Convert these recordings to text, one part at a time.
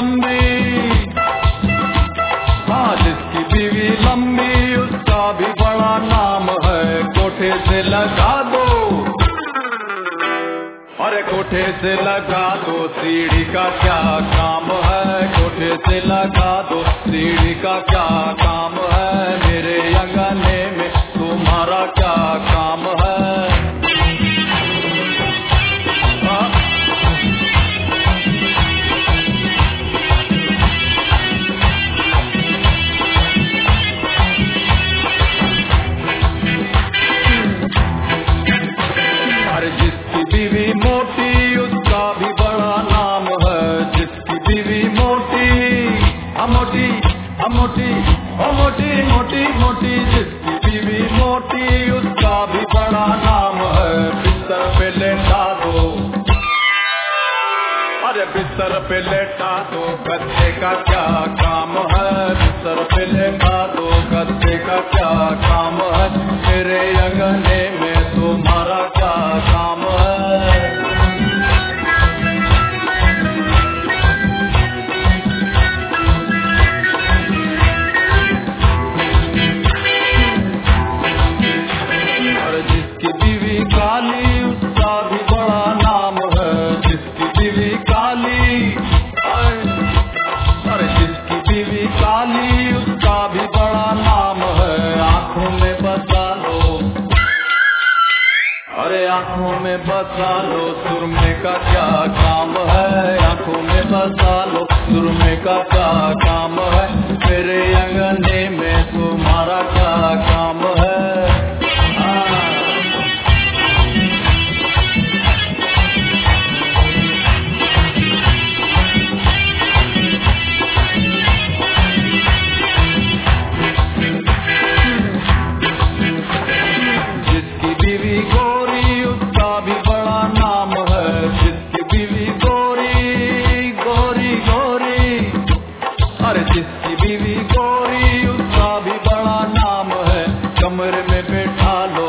लंबी, हाँ जिसकी बीवी लंबी उसका भी बड़ा नाम है। कोठे से लगा दो, अरे कोठे से लगा दो सीढ़ी का क्या काम है। कोठे से लगा दो सीढ़ी का क्या काम है। मेरे अंगने में तुम्हारा क्या काम है। जिसकी बीवी मोटी उसका भी बड़ा नाम है। जिसकी बीवी मोटी, मोटी मोटी मोटी मोटी मोटी, जिसकी बीवी मोटी उसका भी बड़ा नाम है। बिस्तर पे लेटा दो, अरे बिस्तर पे लेटा दो गद्दे का क्या काम है। बिस्तर पे लेटा दो गद्दे का क्या काम है। मेरे अंगने में तुम्हारा क्या काम है। और जिसकी बीवी काली उसका भी बड़ा नाम है। जिसकी बीवी काली, अरे जिसकी बीवी काली उसका भी बड़ा नाम है। आँखों में बसा लो, अरे आँखों में बसा लो सुरमे का क्या काम है। आँखों में बसा लो सुरमे का क्या काम है। मेरे अंगने में तुम्हारा क्या काम है। जिसकी बीवी गोरी उसका भी बड़ा नाम है। जिसकी बीवी गोरी गोरी गोरी, अरे जिसकी बीवी गोरी उसका भी बड़ा नाम है। कमरे में बैठा लो,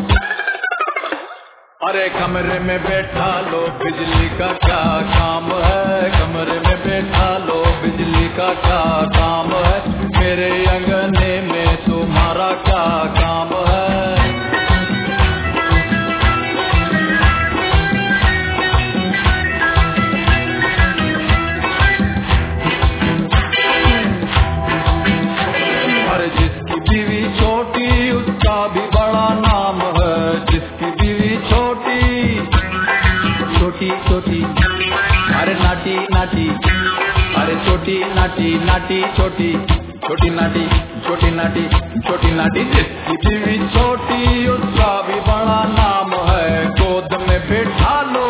अरे कमरे में बैठा लो बिजली का क्या काम है। कमरे में बैठा लो बिजली का क्या काम है। मेरे अंगने में तुम्हारा क्या काम है। अरे जिसकी बीवी छोटी उसका भी बड़ा नाम है। जिसकी बीवी छोटी, छोटी छोटी, अरे नाटी नाटी, अरे छोटी नाटी नाटी छोटी, छोटी नाटी छोटी नाटी छोटी नाटी। जिसकी बीवी छोटी उसका भी बड़ा नाम है। गोद में बैठा लो,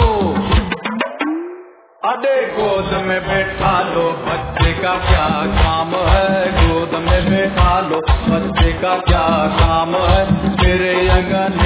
अरे गोद में बैठा लो बच्चे का क्या काम है। गोद में बैठा लो बच्चे का क्या काम है। मेरे अंगन